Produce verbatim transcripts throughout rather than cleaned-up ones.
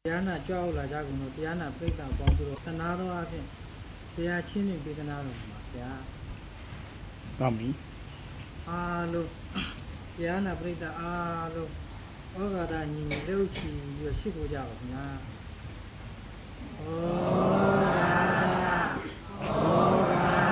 Diana Jola Jaguno, Diana Preta Bondo, another again. They are chinning big another. Tommy. Ah, look. Diana Preta, ah, look. Oga than Luchi, your Shibu Jav. Oh, oh,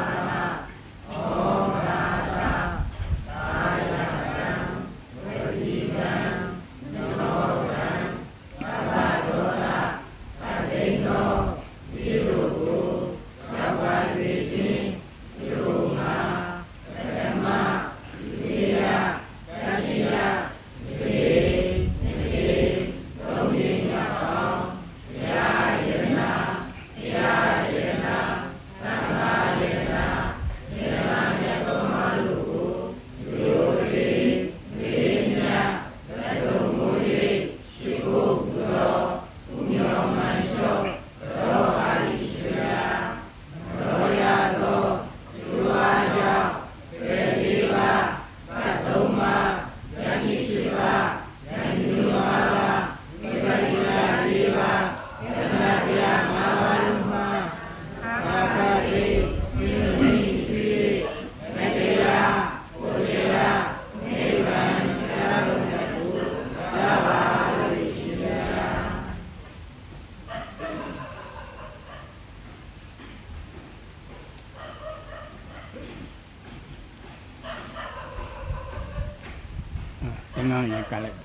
No, you got it.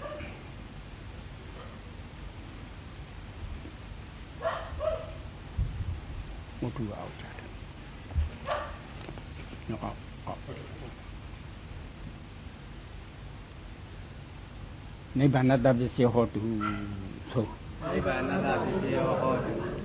What do you out? No, up, up. Nibanada Visio to so. Nibanada Visio.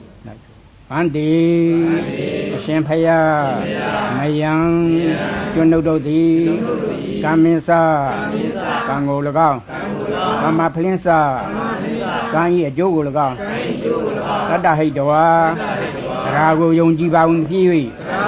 Andi, Champaya, Mayang, Junododi, Kamisa, Kangolaga, Kama Plinsa, Kanye Jogulaga, Tata Hidoa, Rago Yonjiba Unhi,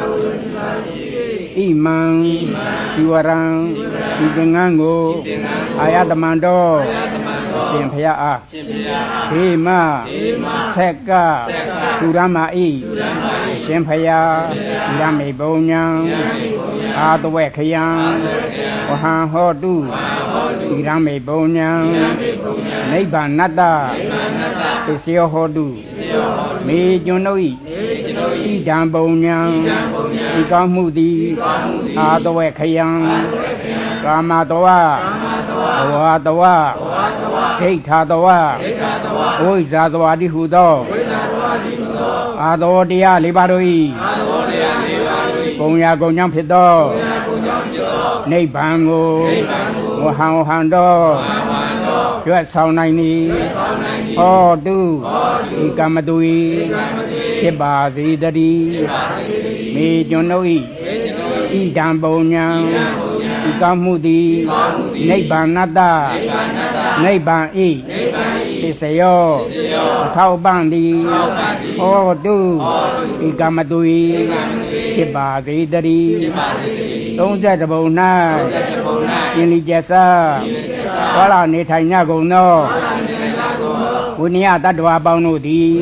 Iman, Siwarang, Ibengango, Ayatamando, Champaya, Hema, Seka, Surama E, Champaya, Rame Bonyang, Adwekayan, Ohan Hodu, Rame Bonyang, Neighbor Nada, Isio Hodu, Me Junoi, Idam Bonyang, Ikamudi, Adwekayan, Ramadawa, Awadawa, Keitadawa, Oizadwadi Hudo, Adodia Libaroi, Gonya Gonyam Pido, Neibango, Mohan Hando, Juat Saunani, Oh, do, Ikamadui, Kibazi Daddy, Me Jonoi, Idam Bonyang, Ikamudi, Neibanada, Neiban E, Isayo, Tau Bandi, Oh, do, Ikamadui, Kibazi Daddy, Don't get the bona, Inijasa, Wala Netanya no, Unia Dadwa Baunudi,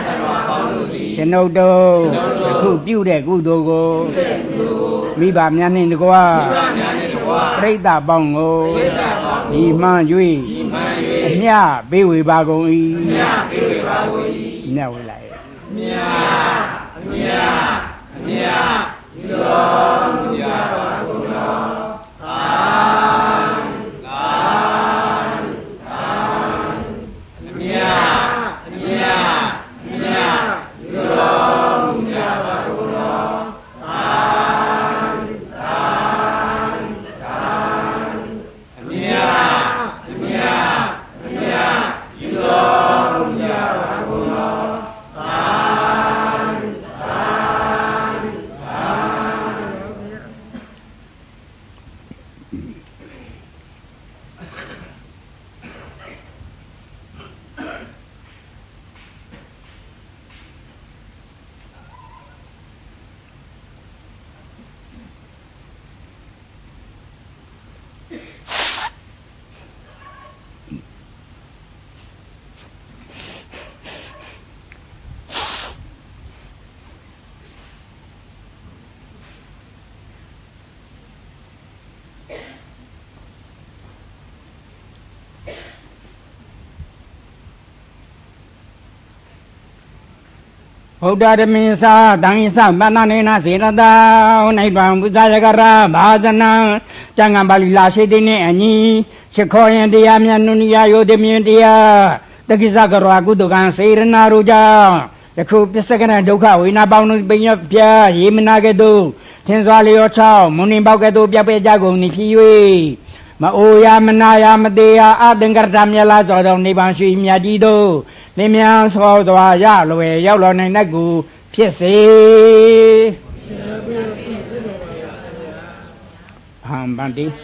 Tenodo, who built a good dogo, Miba Mian the Goa, Reda Bongo, Iman Yui, Nya, Biwi Bagoi, never like Nya, Nya, Nya, Nya, Buddha de Misa, Dangisa, Banana, Zirada, Naiban, Budayagara, Badana, Jangabali Lashidini, Ani, Sequoia, Diamianunia, Yodemundia, the Gizagara, Gudugan, Sirena Ruja, the Coop, the second and Duka, Winabound, Binyapia, Yiminagadu, Tenzali Ocha, Munibagadu, Biapejago, Nikiwi, Maoya, Manaya, Madea, Adengartamia, Zodo, Nibanshi, Miadido. 你们说的话，呀，路哎，要了那那个撇谁？航班的。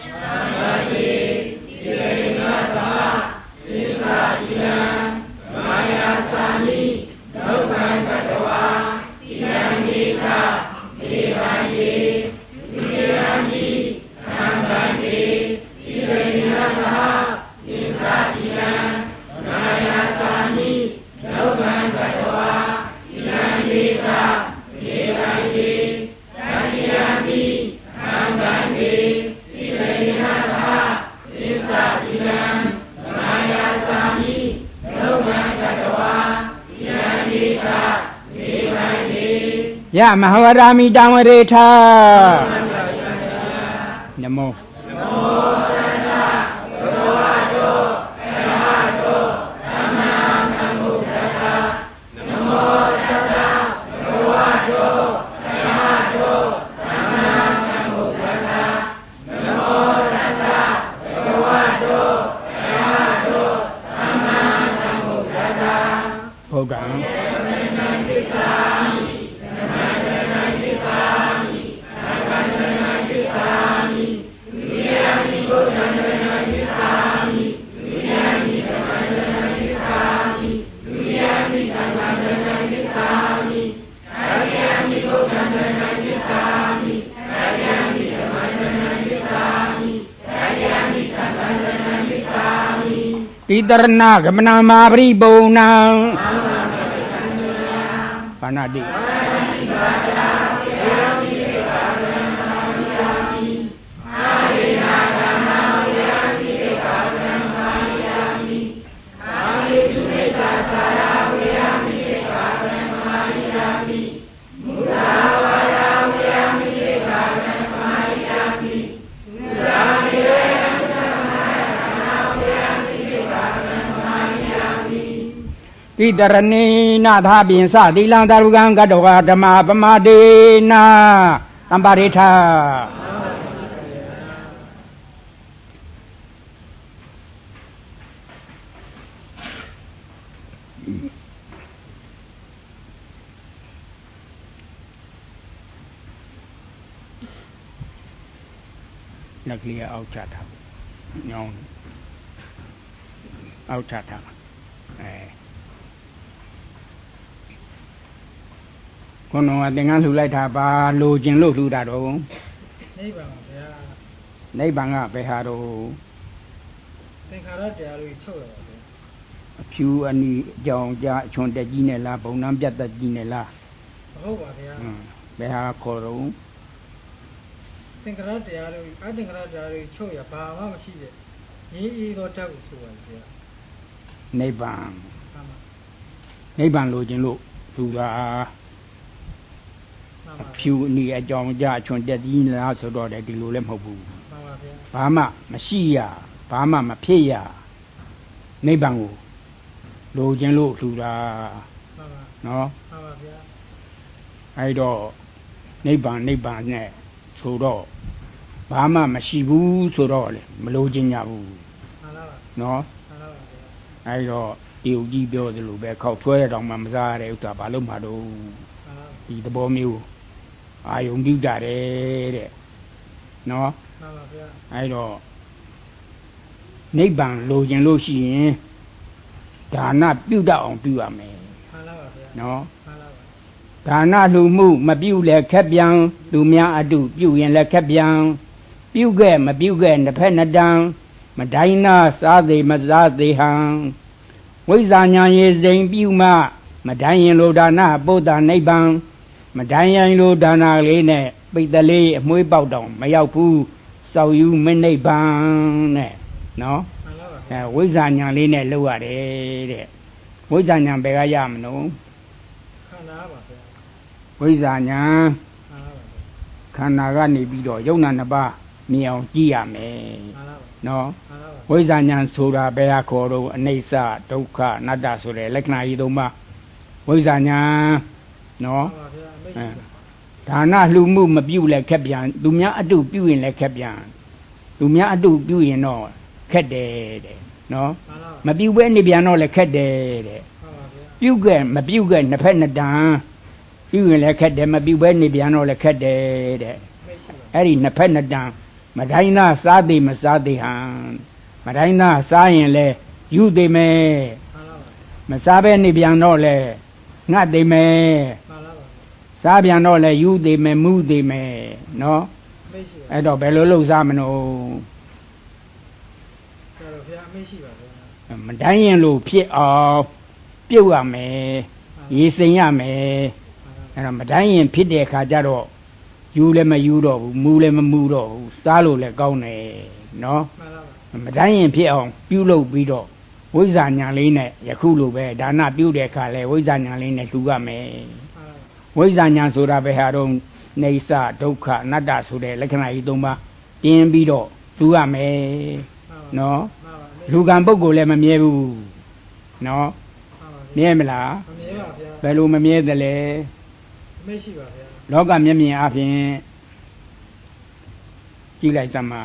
呀，马哈拉米当我的他，那么。好感。Tidarna kemana mabri bona panadi Tidarani na tha bin sa dilang darugan gadoga dhamma pamade na amparita nak lihat outside tha nyong outside tha eh con nó tiếng Anh lưu lại thà ba lô chính lô lưu đã đâu nấy bằng à nấy bằng à về hà đâu tiếng Hà đó đều lưu chua rồi phiêu anh chồng cha chọn để gì này là bông nam chặt gì này là không à về hà khó đâu tiếng Hà đó đều lưu ở tiếng Hà đó đều lưu chua ya ba màမရှိတယ်ညီýတော့တောက်ဆိုရတယ် nấy bằng nấy bằng lô chính lô lưu đã phiêu ni ở trong gia chọn để đi là số đó để đi lùi lên hậu bù, bả mà mà xì à, bả mà mà phê à, mấy bằng ngô, lùi trên lùi lùi ra, nó, ai đó, mấy bằng mấy bằng này, số đó, bả mà mà xì bù số đó này, mà lùi trên nhà bù, nó, ai đó điều gì biểu thì lùi bé khâu thuê đồng mà ra để tao bảo lúc mà đâu, thì tao bỏ miêu. Ai cũng biết ra đấy, nó, ai đó, nếu bằng lô chân lô xí, cả na biểu đạo biểu à mẹ, nó, cả na lô mu mà biểu là khép giang, lô mía à đủ biểu hiện là khép giang, biểu ghé mà biểu ghé là phải nát đăng, mà đại na sa đề mà sa đề hàng, với gia nhà ye dành biểu mà mà đại hiện lô đa na bồ đà nếu bằng mà đại anh lô đà na lấy nè bây giờ lấy muối bao đồng mà yêu phu sau yêu mình này bằng nè nó với gia nhà lấy nè lâu à đấy đấy với gia nhà bé gái mà nó ဝိဇ္ဇာဉာဏ်ခန္ဓာကနေပြီးတော့ယုံနာနှစ်ပါးမြင်အောင်ကြည့်ရမယ်နော်ဝိဇ္ဇာဉာဏ်ဆိုတာဘယ်ဟာခေါ်တော့အနိစ္စဒုက္ခအနတ္တဆိုတဲ့လက္ခဏာကြီးသုံးပါးဝိဇ္ဇာဉာဏ်နော်ဒါနလှူမှုမပြုလဲခက်ပြန်သူများအတုပြုရင်လည်းခက်ပြန်သူများအတုပြုရင်တော့ခက်တယ်တဲ့နော်မပြုဘဲနေပြန်တော့လည်းခက်တယ်တဲ့ပြုခဲ့မပြုခဲ့နှစ်ဖက်နှစ်တန်ပြုရင်လည်းခက်တယ်မပြုဘဲနေပြန်တော့လည်းခက်တယ်တဲ့အဲ့ဒီနှစ်ဖက်နှစ်တန်မတိုင်းသားစားသေးမစားသေးဟန်မတိုင်းသားစားရင်လည်းယူသေးမယ်မစားဘဲနေပြန်တော့လည်းငတ်သေးမယ်စားပြန်တော့လည်းယူသေးမယ်မူးသေးမယ်နော်အဲ့တော့ဘယ်လိုလုပ်စားမလို့မတိုင်းရင်လို့ဖြစ်အောင်ပြုတ်ရမယ်ရေစိမ်ရမယ်အဲ့တော့မတိုင်းရင်ဖြစ်တဲ့အခါကျတော့ယူလည်းမယူတော့ဘူးမူလည်းမမူတော့ဘူးစားလို့လည်းကောင်းတယ်နော်မတိုင်းရင်ဖြစ်အောင်ပြုလုပ်ပြီးတော့ဝိဇ္ဇာဉာဏ်လေးနဲ့ယခုလိုပဲဒါနပြုတဲ့အခါလဲဝိဇ္ဇာဉာဏ်လေးနဲ့လှူရမယ်ဝိဇ္ဇာဉာဏ်ဆိုတာပဲဟာတော့နေသဒုက္ခအနတ္တဆိုတဲ့လက္ခဏာကြီးသုံးပါးတင်းပြီးတော့လှူရမယ်နော်လူကံပုဂ္ဂိုလ်လည်းမမြဲဘူးနော်မြဲမလားမမြဲပါဗျာဘယ်လိုမမြဲသလဲမရှိပါဗျာလောကမျက်မြင်အပြင်ကြည့်လိုက်သမှာ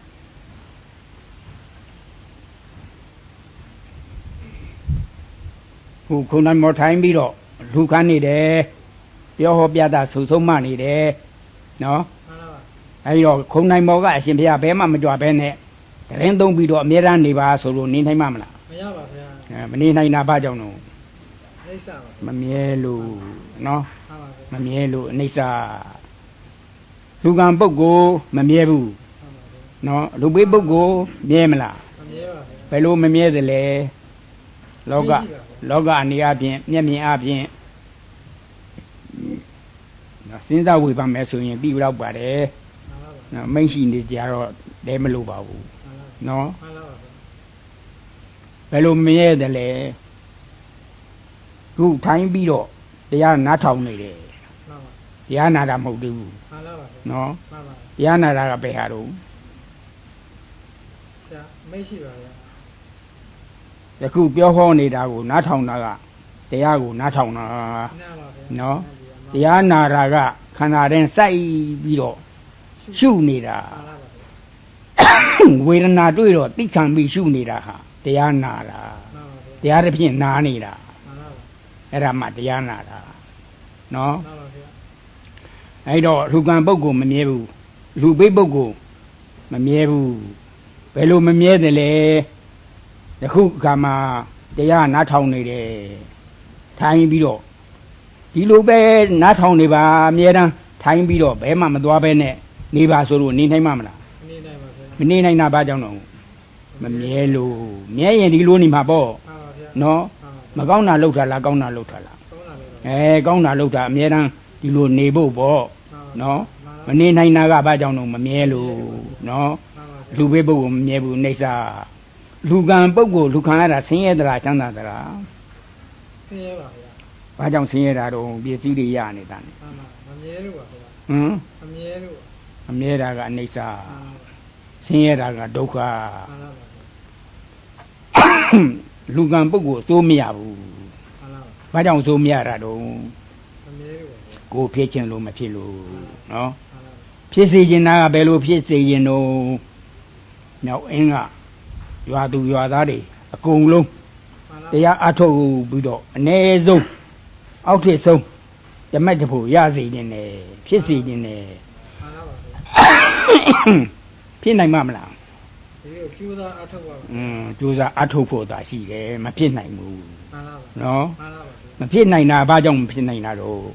ဟိုခုံတိုင်းမော်ထိုင်ပြီးတော့လူခန်းနေတယ်ပြောဟောပြတာဆူဆုံးမနေတယ်နော်မှန်ပါပါအဲဒီတော့ခုံတိုင်းမော်ကအရှင်ဘုရားဘဲမှမကြွဘဲနဲ့တရင်သုံးပြီးတော့အမြဲတမ်းနေပါဆိုလို့နေနိုင်မှာမလားမရပါဗျာအဲမနေနိုင်တာဘာကြောင့်လို့အိဋ္ဌပါမမြဲလို့နော်မမြဲလို့အိဋ္ဌလူကံပုဂ္ဂိုလ်မမြဲဘူးနော်လူပိပုဂ္ဂိုလ်မြဲမလားမမြဲပါဘူးဘယ်လိုမမြဲသလဲလောကလောကအနေအချင်းမျက်မြင်အချင်းနော်စဉ်းစားဝေဖန်မယ်ဆိုရင်ပြီးတော့ပါတယ်နော်မိတ်ရှိနေကြတော့တဲမလို့ပါဘူးနော်ဘယ်လိုမြဲတယ်လဲခုထိုင်းပြီးတော့တရားနားထောင်နေတယ်တရားနာတာမဟုတ်သေးဘူးနော်တရားနာတာကဘယ်ဟာတော့မရှိပါဘူးယခုပြောဟောနေတာကိုနားထောင်တာကတရားကိုနားထောင်တာနော်တရားနာတာကခန္ဓာရင်စိုက်ပြီးတော့ရှုနေတာဝေဒနာတွေ့တော့သိခံပြီးရှုနေတာဟာတရားနာတာတရားတစ်ဖြင့်နာနေတာအဲ့ဒါမှတရားနာတာနော်အဲ့တော့လူကံပုဂ္ဂိုလ်မမြဲဘူးလူပိပုဂ္ဂိုလ်မမြဲဘူးဘယ်လိုမမြဲတယ်လဲယခုကမှတရားနားထောင်နေတယ်ထိုင်ပြီးတော့ဒီလိုပဲနားထောင်နေပါအမြဲတမ်းထိုင်ပြီးတော့ဘယ်မှမသွားဘဲနဲ့နေပါဆိုလို့နေနိုင်မှာမလားမနေနိုင်ပါဘူးမနေနိုင်တာဘာကြောင့်တော့မမြဲလို့မြဲရင်ဒီလိုနေမှာပေါ့နော်မကောင်းတာလှုပ်တာလားကောင်းတာလှုပ်တာလားအဲကောင်းတာလှုပ်တာအမြဲတမ်းဒီလိုနေဖို့ပေါ့နော်မနေနိုင်တာကဘာကြောင့်တော့မမြဲလို့နော်လူဘေးပုဂ္ဂိုလ်မမြဲဘူးနှိမ့်စာလူကံပုဂ္ဂိုလ်လူခံရတာဆင်းရဲသလားချမ်းသာသလားဆင်းရဲပါဗျာဘာကြောင့်ဆင်းရဲတာတော့ပစ္စည်းတွေရနေတာနဲ့မမြဲလို့ပါဗျာဟမ်မမြဲလို့မမြဲတာကအနိစ္စဆင်းရဲတာကဒုက္ခလူကံပုဂ္ဂိုလ်သိုးမရဘူးဘာကြောင့်သိုးမရတာတော့မမြဲလို့ကိုဖြစ်ခြင်းလို့မဖြစ်လို့နော်ဖြစ်စေခြင်းကဘယ်လိုဖြစ်စေခြင်းတော့မြောက်အင်းကရွာသူရွာသားတွေအကုန်လုံးတရားအထုတ်ပြီးတော့အ ਨੇ ဆုံးအောက်ထစ်ဆုံးဓမ္မတဖို့ရစေခြင်းနဲ့ဖြစ်စေခြင်းနဲ့ဖြစ်နိုင်မှာမလားဒီကိုကျိုးစားအထုတ်ပါอืมကျိုးစားအထုတ်ဖို့သာရှိတယ်မဖြစ်နိုင်ဘူးမှန်ပါပါနော်မှန်ပါပါမဖြစ်နိုင်တာဘာကြောင့်မဖြစ်နိုင်တာတော့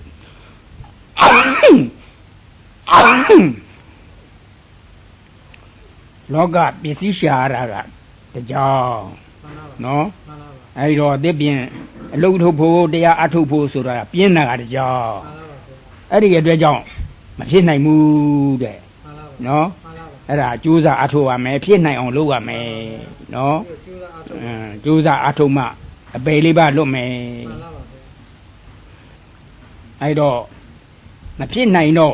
လောကပစ္စည်းရှာရတာကတကြောင်နော်အဲဒီတော့အသစ်ပြင်အလုထုတ်ဖို့တရားအထုတ်ဖို့ဆိုတာပြင်းတာကတကြောင်အဲ့ဒီအတွက်ကြောင့်မဖြစ်နိုင်ဘူးတဲ့နော်အဲ့ဒါကြိုးစားအထုတ်ရမယ်ဖြစ်နိုင်အောင်လုပ်ရမယ်နော်ကြိုးစားအထုတ်မှအပေလေးပါလွတ်မယ်အဲ့တော့မဖြစ်နိုင်တော့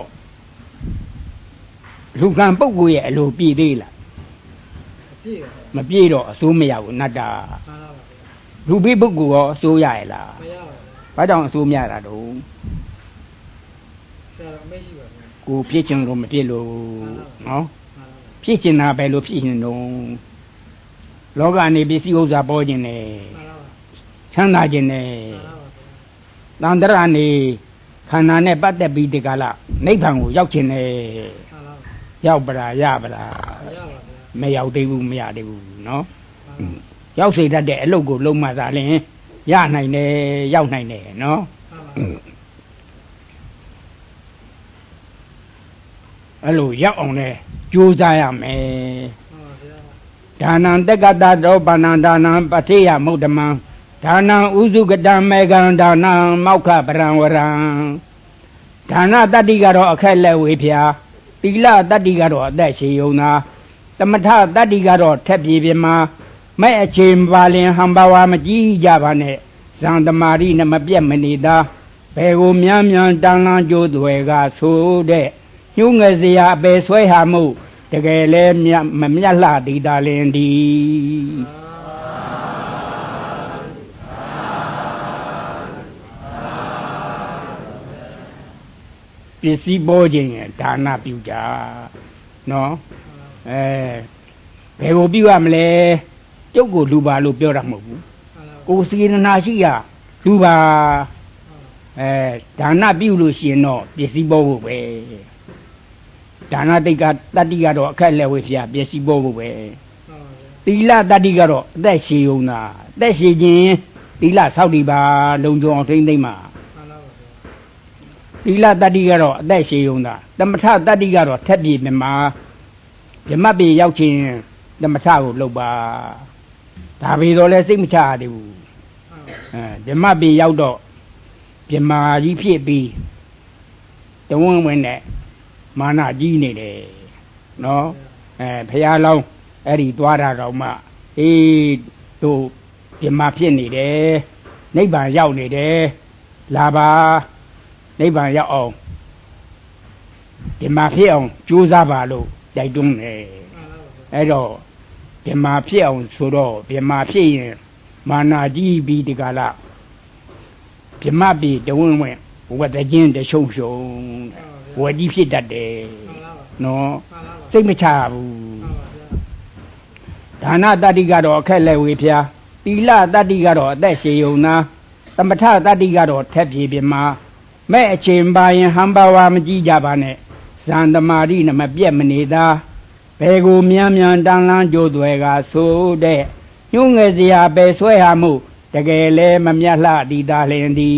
လူကံပုဂ္ဂိုလ်ရဲ့အလိုပြည့်သေးလားမပြည့်တော့အစိုးမရဘူးနတ္တလူပိပုဂ္ဂိုလ်ရောအစိုးရရဲ့လားမရပါဘူးဘာကြောင့်အစိုးမရတာတော့ဆရာအမေရှိပါဗျာကိုဖြစ်ချင်လို့မဖြစ်လို့နော်ဖြစ်ချင်တာပဲလို့ဖြစ်နေတော့လောကနေပစ္စည်းဥစ္စာပေါ်ခြင်းနဲ့ချမ်းသာခြင်းနဲ့တန်တရာနေခန္ဓာနဲ့ပတ်သက်ပြီးဒီကလာနိဗ္ဗာန်ကိုရောက်ခြင်းနဲ့ရောက်ပလားရပလားမရောက်သေးဘူးမရသေးဘူးနော်ရောက်စေတတ်တဲ့အလုပ်ကိုလုံးမသာလင်ရနိုင်တယ်ရောက်နိုင်တယ်နော်အဲ့လိုရောက်အောင်လဲကြိုးစားရမယ်ဒါနံတက္ကတတောပါဏံဒါနံပဋိယမုဒ္ဓမံဒါနံဥစုကတံမေကံဒါနံမောက္ခပရံဝရံဒါနတတ္တိကတော့အခက်လက်ဝေဖျာသီလတတ္တိကတော့အသက်ရှည်ုံသာသမထတတ္တိကတော့ထက်ပြေပြမှာမဲ့အချိန်ပါလင်ဟံပါဝါမကြည့်ကြပါနဲ့ဇံတမာရီနဲ့မပြတ်မနေသာဘယ်ကိုမြန်းမြန်းတန်လန်းကြိုးတွေကဆိုတဲ့ညှိုးငယ်စရာအပယ်ဆွဲဟာမှုတကယ်လဲမြတ်မမြတ်လှသည်သာလင်ဒီပစ္စည်းပေါ်ခြင်းရဲ့ဒါနပြုကြနော်အဲဘယ်ကိုပြုရမလဲကျုပ်ကိုလူပါလို့ပြောတာမဟုတ်ဘူးကိုယ်စေတနာရှိရလူပါအဲဒါနပြုလို့ရှိရင်တော့ပစ္စည်းပေါ်ဖို့ပဲဒါနတိတ်ကတတ္တိကတော့အခက်လက်ဝေဖျားပစ္စည်းပေါ်ဖို့ပဲသီလတတ္တိကတော့အသက်ရှည်ုံသာအသက်ရှည်ခြင်းသီလဆောက်တည်ပါလုံခြုံအောင်ထိမ့်သိမ့်ပါသီလတတ္တိကတော့အသက်ရှည်ုံသာသမထတတ္တိကတော့ထက်ပြေမြမှာဓမ္မပြေရောက်ခြင်းသမထကိုလုပ်ပါဒါပေတော့လဲစိတ်မချရသေးဘူးအဲဓမ္မပြေရောက်တော့ပြမာကြီးဖြစ်ပြီးတဝန်းဝင်နဲ့မာနကြီးနေတယ်နော်အဲဖရာလောင်းအဲ့ဒီသွားတာတော့မှအေးတို့ပြမာဖြစ်နေတယ်နိဗ္ဗာန်ရောက်နေတယ်လာပါနိဗ္ဗာန်ရောက်အောင်ပြမာဖြစ်အောင်ကြိုးစားပါလို့တိုက်တွန်းတယ်အဲ့တော့ပြမာဖြစ်အောင်ဆိုတော့ပြမာဖြစ်ရင်မာနကြီးပြီးဒီကလာပြမပြီတဝင်းဝင်ဝတ်တဲ့ချင်းတရှုံရှုံဝတ်ကြီးဖြစ်တတ်တယ်နော်စိတ်မချဘူးဒါနတတ္တိကတော့အခက်လက်ဝေဖျားသီလတတ္တိကတော့အသက်ရှည်ုံသာသမထတတ္တိကတော့ထက်ပြေပြမှာမဲ့အချိန်ပါရင်ဟံပါဝါမကြည့်ကြပါနဲ့ဇံတမာရီနဲ့မပြတ်မနေသာဘယ်ကိုမြန်းမြန်းတန်လန်းကြိုးတွေကဆိုတဲ့ညှိုးငယ်စရာပဲဆွဲဟာမှုတကယ်လဲမမြတ်လှဒီသာလင်ဒီ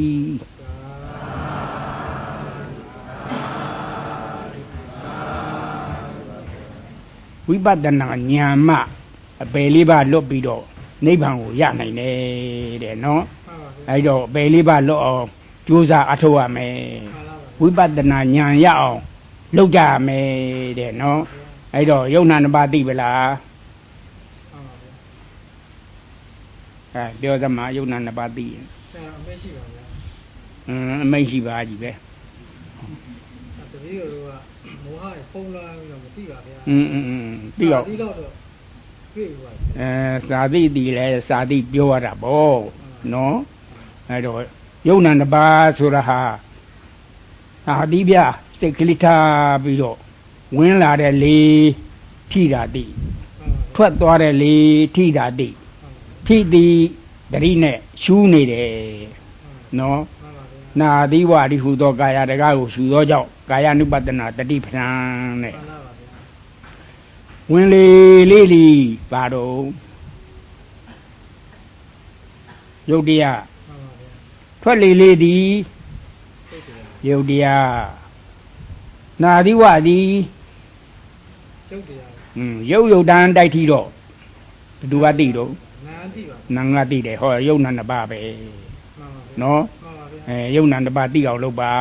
ဝိပဿနာဉာဏ်မှအပယ်လေးပါလွတ်ပြီးတော့နိဗ္ဗာန်ကိုရနိုင်တယ်တဲ့နော်အဲဒါအပယ်လေးပါလွတ်အောင်ကြိုးစားအထောက်ရမယ်ဝိပဿနာဉာဏ်ရအောင်လုပ်ကြရမယ်တဲ့နော်အဲဒါယုံနာနှစ်ပါးသိပလားအဲပြောသမားယုံနာနှစ်ပါးသိရင်ဆရာအမိတ်ရှိပါဗျာအင်းအမိတ်ရှိပါကြီးပဲတပည့်တော်ကမောဟရဲ့ဖုံးလာပြီးတော့မသိပါဗျာอืมอืมသိတော့သိတော့တွေ့ပါအဲစာသိတည်လဲစာသိပြောရတာပေါ့နော်အဲတော့ယုံနာနှစ်ပါးဆိုတာဟာအာဒီဗျာစိတ်ကလေးထားပြီးတော့ဝင်လာတဲ့လေထိတာသိထွက်သွားတဲ့လေထိတာသိထိသည်တတိနဲ့ရှူးနေတယ်နော်နာသီဝရိဟုသောကာယတကားကိုရှူသောကြောင့်ကာယ ानु ပတနာတတိပဌာန်တဲ့ဝင်လေလေးလီပါတော့ယုတ်တရားထွက်လေလေးသည်ယုတ်တရားနာသီဝသည်ယုတ်တရားอืมယုတ်ယုတ်တန်တိုက်ထီတော့ဘယ်သူကသိတော့နံငါသိတယ်ဟောယုံနာနှစ်ပါးပဲနော်အဲယုံနာနှစ်ပါးသိအောင်လုပ်ပါ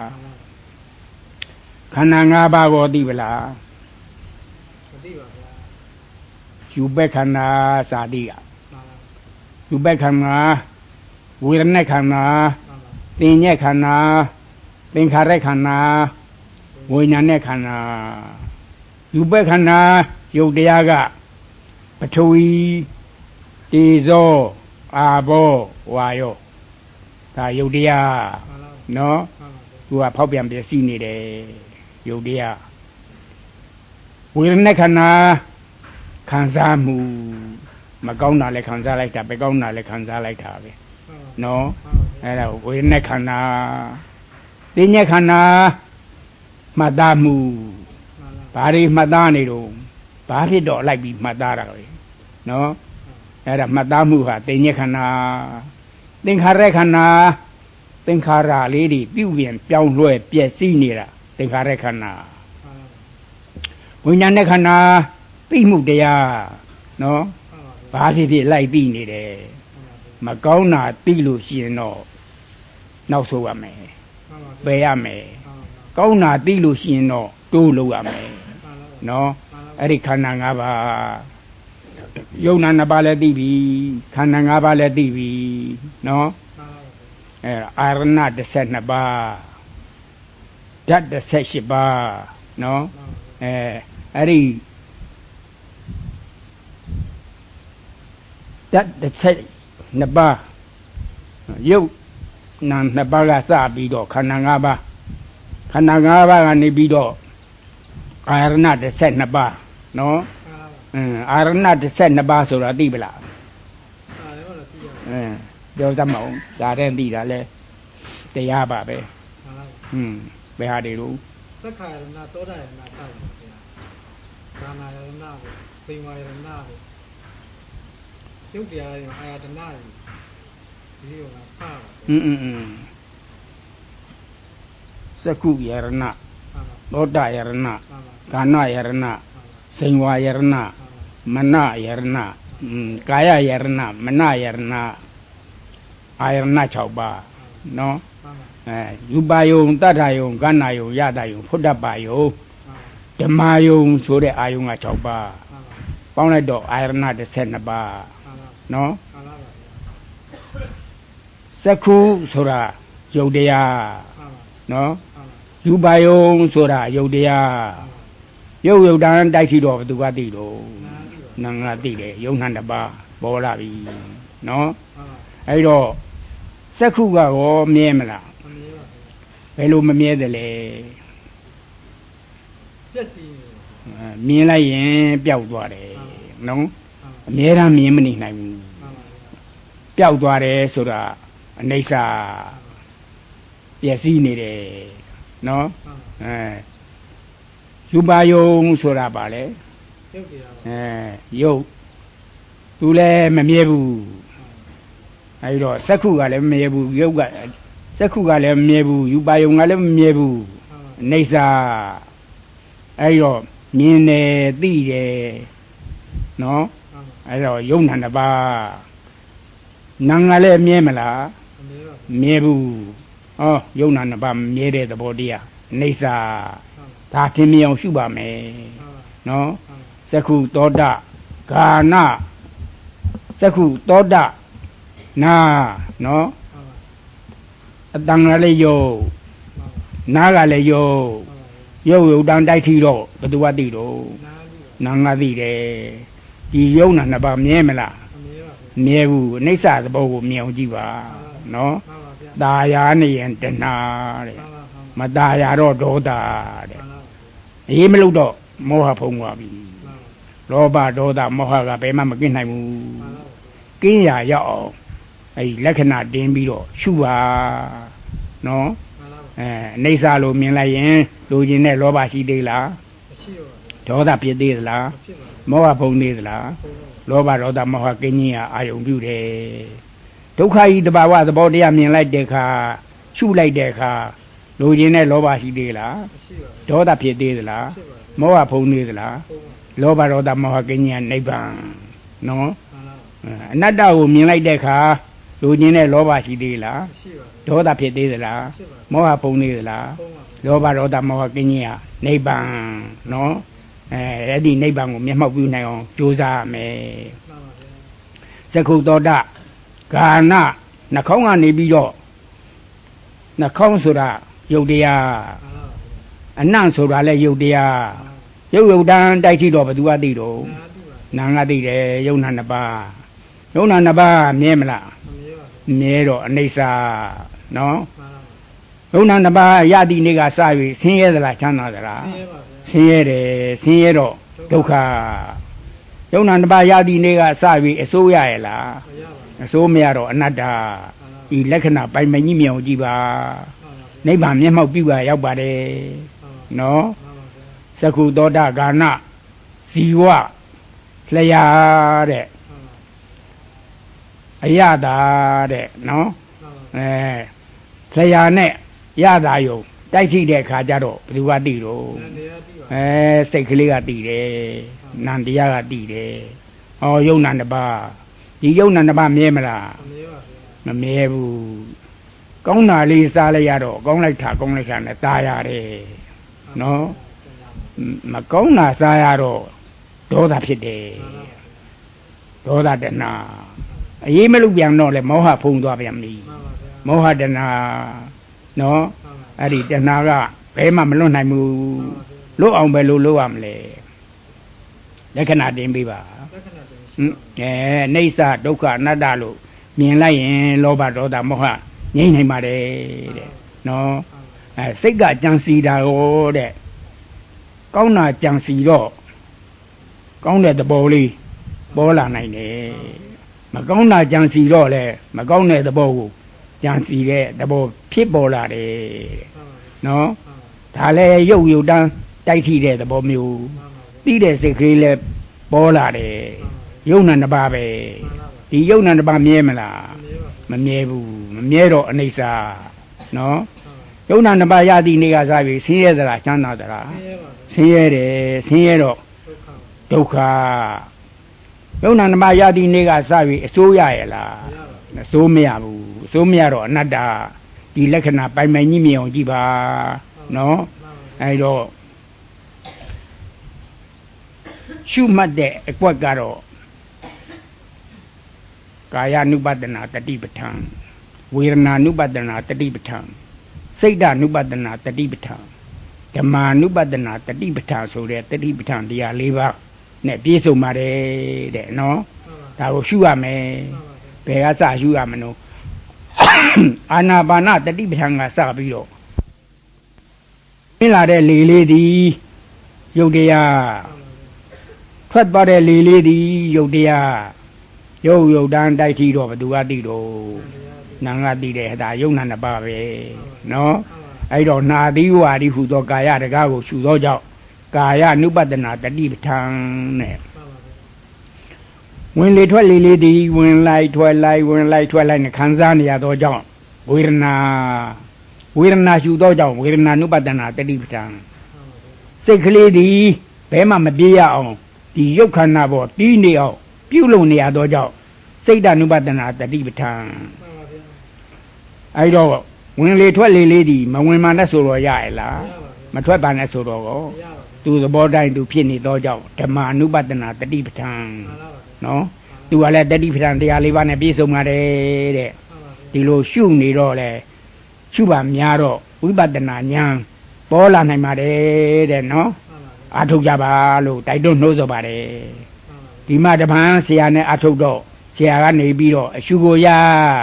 ခန္ဓာ၅ပါးကိုသိပလားမသိပါဘူးယူပက်ခန္ဓာစာတိကယူပက်ခန္ဓာဝေဒနာခန္ဓာသတင်ညက်ခန္ဓာသင်္ခါရခန္ဓာဝိညာဉ်နဲ့ခန္ဓာယူပခန္ဓာယုတ်တရားကပထဝီတေဇောအာဘောဝါယောဒါယုတ်တရားနော်သူကဖောက်ပြန်ပြည့်စည်နေတယ်ယုတ်တရားဝေဒနာခန္ဓာခံစားမှုမကောင်းတာလည်းခံစားလိုက်တာပဲကောင်းတာလည်းခံစားလိုက်တာပဲနော်အဲ့ဒါဝေဒနာခန္ဓာသိဉ္ဇခန္ဓာမှတ်သားမှုဘာတွေမှတ်သားနေတော့ဘာဖြစ်တော့လိုက်ပြီးမှတ်သားတာလေနော်အဲ့ဒါမှတ်သားမှုဟာသိဉ္ဇခန္ဓာသင်္ခါရခန္ဓာသင်္ခါရလေးတွေပြုပြင်ပြောင်းလဲပြည့်စည်နေတာသင်္ခါရခန္ဓာဝိညာဉ်နဲ့ခန္ဓာသိမှုတရားနော်ဘာဖြစ်ဖြစ်လိုက်သိနေတယ်မကောင်းတာသိလို့ရှိရင်တော့နောက်ဆိုရမယ်ပယ်ရမယ်ကောင်းတာသိလို့ရှိရင်တော့တိုးလို့ရမယ်နော်အဲ့ဒီခန္ဓာ၅ပါးယုံနာနှစ်ပါးလည်းသိပြီခန္ဓာ၅ပါးလည်းသိပြီနော်အဲအာရဏ၁၂ပါးဓာတ်၁၈ပါးနော်အဲအဲ့ဒီဓာတ်၁၂ပါးယုတ်နာနှစ်ပါးကစပြီးတော့ခန္ဓာ၅ပါးခန္ဓာ၅ပါးကနေပြီးတော့အာရဏ၁၂ပါးနော်အင်းအာရဏ၁၂ပါးဆိုတာသိပလားအင်းပြောသမောင်းဒါတည်းသိတာလဲတရားပါပဲဟွန်းဘယ်ဟာတွေလို့သက္ခာယရဏသောတာယရဏစတယ်ဗျာကာမယရဏကိုသိဝါယရဏကိုရုပ်တရားရဲ့အာယတနာတွေဒီလိုကဖားอืมอืมသက္ခုယရဏသောတာယရဏကာဏယရဏစိံဝါယရဏမနယရဏကာယယရဏမနယရဏအာယရဏ၆ပါးနော်အဲယူပါယုံတတ္ထယုံကဏ္ဍယုံယတယုံဖုဒ္ဓပါယုံဓမ္မယုံဆိုတဲ့အာယုံက၆ပါးပေါင်းလိုက်တော့အာယရဏ၁၂ပါးနော်သက္ခုဆိုတာယုတ်တရားနော်ယူပါယုံဆိုတာယုတ်တရားယုတ်ယုတ်တန်တိုက်ထီတော့ဘသူကသိတော့နာငါသိတယ်ယုံနှံတပါပေါ်လာပြီနော်အဲ့တော့သက္ခုကရောမြဲမလားဘယ်လိုမမြဲတယ်လဲပြည့်စည်မြင်လိုက်ရင်ပျောက်သွားတယ်နော်အမြဲတမ်းမြင်မနေနိုင်ဘူးပျောက်သွားတယ်ဆိုတာအနိစ္စပျက်စီးနေတယ်နော်အဲယူပါယုံဆိုတာပါလေရုပ်တရားအဲရုပ်သူလည်းမမြဲဘူးအဲဒီတော့သက္ခုကလည်းမမြဲဘူးရုပ်ကသက္ခုကလည်းမမြဲဘူးယူပါယုံကလည်းမမြဲဘူးအနိစ္စအဲဒီတော့မြင်တယ်သိတယ်နော်အဲတော့ယုံနာနှစ်ပါးနာငါလည်းမြဲမလားမြဲဘူးဟောယုံနာနှစ်ပါးမြဲတဲ့သဘောတရားအိဋ္ဌာဒါသင်မြင်အောင်ရှုပါမယ်နော်သက္ခုသောတဂာနသက္ခုသောတနာနော်အတန်ကလည်းယုတ်နာကလည်းယုတ်ယုတ်ယုတ်တန်တိုက်ထီတော့ဘယ်သူကသိတော့နာငါသိတယ်ဒီယုံနာနှစ်ပါးမြဲမလားမြဲဘူးအိဋ္ဌာသဘောကိုမြင်အောင်ကြည့်ပါနော်ตาယာနေရင်တဏှာတဲ့မตาယာတော့ဒေါသတဲ့အေးမလို့တော့မောဟဖုံးသွားပြီလောဘဒေါသမောဟကဘယ်မှမကင်းနိုင်ဘူးကင်းရာရောက်အောင်အဲဒီလက္ခဏာတင်းပြီးတော့ရှုပါနော်အဲအိဋ္ဌာလို့မြင်လိုက်ရင်လူချင်းနဲ့လောဘရှိသေးလားမရှိပါဘူးဒေါသဖြစ်သေးသလားမောဟဖုံးသေးသလားလောဘဒေါသမောဟကင်းခြင်းဟာအာယုံပြုတယ်ဒုက္ခဤတဘာဝသဘောတရားမြင်လိုက်တဲ့အခါရှုလိုက်တဲ့အခါလူချင်းနဲ့လောဘရှိသေးလားမရှိပါဘူးဒေါသဖြစ်သေးသလားမောဟဖုံးသေးသလားလောဘဒေါသမောဟကင်းခြင်းနိဗ္ဗာန်နော်အနတ္တကိုမြင်လိုက်တဲ့အခါလူချင်းနဲ့လောဘရှိသေးလားမရှိပါဘူးဒေါသဖြစ်သေးသလားမောဟဖုံးသေးသလားလောဘဒေါသမောဟကင်းခြင်းဟာနိဗ္ဗာန်နော်အဲအဲ့ဒီနိဗ္ဗာန်ကိုမျက်မှောက်ပြုနိုင်အောင်ကြိုးစားရမယ်သက္ခုသောတဂာနနှာခေါင်းကနေပြီးတော့နှာခေါင်းဆိုတာယုတ်တရားအနံ့ဆိုတာလည်းယုတ်တရားယုတ်ယုတ်တန်းတိုက်ကြည့်တော့ဘယ်သူကသိတော့နာငါသိတယ်ယုံနာနှစ်ပါးယုံနာနှစ်ပါးမြဲမလားမြဲတော့အနိစ္စနော်ယုံနာနှစ်ပါးရသည့်နေ့ကစပြီးဆင်းရဲသလားချမ်းသာသလားဆင်းရဲတယ်ဆင်းရဲတော့ဒုက္ခယုံနာနှစ်ပါးရသည့်နေ့ကစပြီးအစိုးရရဲ့လားအစိုးမရတော့အနတ္တဒီလက္ခဏာပိုင်မကြီးမြောင်ကြည့်ပါနိဗ္ဗာန်မျက်မှောက်ပြုပါရောက်ပါတယ်နော်သက္ခုသောတာဂာနဇီဝလျာတဲ့အယတာတဲ့နော်အဲလျာနဲ့ရတာယုံတိုက်ရှိတဲ့ခါကျတော့ဘယ်သူကသိတော့အဲစိတ်ကလေးကသိတယ်နန္တရားကသိတယ်ဟောယုံနာနှစ်ပါးဒီယုံနာနှစ်ပါးမြဲမလားမမြဲဘူးကောင်းတာလေးစားလိုက်ရတော့ကောင်းလိုက်တာကောင်းလိုက်တာနဲ့ตายရတယ်နော်မကောင်းတာစားရတော့ဒေါသဖြစ်တယ်ဒေါသတဏှာအေးမလို့ပြန်တော့လေမောဟဖုံသွားပြန်ပြီမောဟတဏှာနော်အဲ့ဒီတဏှာကဘယ်မှမလွတ်နိုင်ဘူးလွတ်အောင်ပဲလို့လုပ်ရမလဲလက္ခဏာတင်ပေးပါအဲအိဋ္ဌဒုက္ခအနတ္တလို့မြင်လိုက်ရင်လောဘဒေါသမောဟငြိမ့်နိုင်ပါတယ်တဲ့နော်အဲစိတ်ကကြံစီတာရောတဲ့ကောင်းတာကြံစီတော့ကောင်းတဲ့သဘောလေးပေါ်လာနိုင်တယ်မကောင်းတာကြံစီတော့လေမကောင်းတဲ့သဘောကိုကြံစီတဲ့သဘောဖြစ်ပေါ်လာတယ်နော်ဒါလည်းရုပ်ရုပ်တန်းတိုက်ထိတဲ့သဘောမျိုးသိတဲ့စိတ်ကလေးလည်းပေါ်လာတယ်ယုံနာနှစ်ပါးပဲဒီယုံနာနှစ်ပါးမြဲမလားမမြဲဘူးမမြဲတော့အနိစ္စနော်ယုံနာနှစ်ပါးရသည့်နေ့ကစားပြီးဆင်းရဲသလားချမ်းသာသလားဆင်းရဲတယ်ဆင်းရဲတော့ဒုက္ခယုံနာနှစ်ပါးရသည့်နေ့ကစပြီးအစိုးရရဲ့လားအစိုးမရဘူးအစိုးမရတော့အနတ္တဒီလက္ခဏာပိုင်ပိုင်ကြီးမြင်အောင်ကြည့်ပါနော်အဲဒါရှုမှတ်တဲ့အကွက်ကတော့ကာယ ानु ပတ္တနာတတိပဋ္ဌာန်ဝေဒနာ ानु ပတ္တနာတတိပဋ္ဌာန်စိတ်ဓာ ानु ပတ္တနာတတိပဋ္ဌာန်ဓမ္မာ ानु ပတ္တနာတတိပဋ္ဌာန်ဆိုတဲ့တတိပဋ္ဌာန်တရား၄ပါးနဲ့ပြည့်စုံပါတယ်တဲ့နော်ဒါကိုရှုရမယ်ဘယ်ကစရှုရမလို့အာနာပါနတတိပဋ္ဌာန်ကစပြီးတော့ပြင်းလာတဲ့လေလေးဒီယုတ်တရားထွက်သွားတဲ့လေလေးဒီယုတ်တရားယုတ်ယုတ်တန်းတိုက်ထီတော့ဘသူကသိတော့နာငါသိတယ်ဒါယုံနာနှစ်ပါးပဲနော်အဲ့တော့နာသီဝါဒီဟူသောကာယတကားကိုရှုသောကြောင့်ကာယ ानु ပတ္တနာတတိပဋ္ဌာန်နဲ့ဝင်လေထွက်လေလေးဒီဝင်လိုက်ထွက်လိုက်ဝင်လိုက်ထွက်လိုက်နဲ့ခံစားနေရသောကြောင့်ဝေဒနာဝေဒနာရှုသောကြောင့်ဝေဒနာ ानु ပတ္တနာတတိပဋ္ဌာန်စိတ်ကလေးဒီဘဲမှမပြေးရအောင်ဒီရုပ်ခန္ဓာပေါ်တီးနေအောင်ပြုလုပ်နေရသောကြောင့်စိတ်ဓာ ानु ပတ္တနာတတိပဋ္ဌာန်အဲ့တော့ဝင်လေထွက်လေလေးဒီမဝင်မှနဲ့ဆိုတော့ရရဲ့လားမထွက်ပါနဲ့ဆိုတော့ကောသူသဘောတိုင်းသူဖြစ်နေသောကြောင့်ဓမ္မာ ानु ပတ္တနာတတိပဋ္ဌာန်နော်သူကလည်းတတိပဋ္ဌာန်တရားလေးပါးနဲ့ပြည့်စုံပါတယ်တဲ့ဒီလိုရှုနေတော့လေရှုပါများတော့ဝိပဿနာဉာဏ်ပေါ်လာနိုင်ပါတယ်တဲ့နော်အာထုတ်ကြပါလို့တိုက်တွန်းနှိုးဆော်ပါတယ်ဒီမှာတပန်းဆရာနဲ့အာထုတ်တော့ဆရာကနေပြီးတော့အရှုကိုရ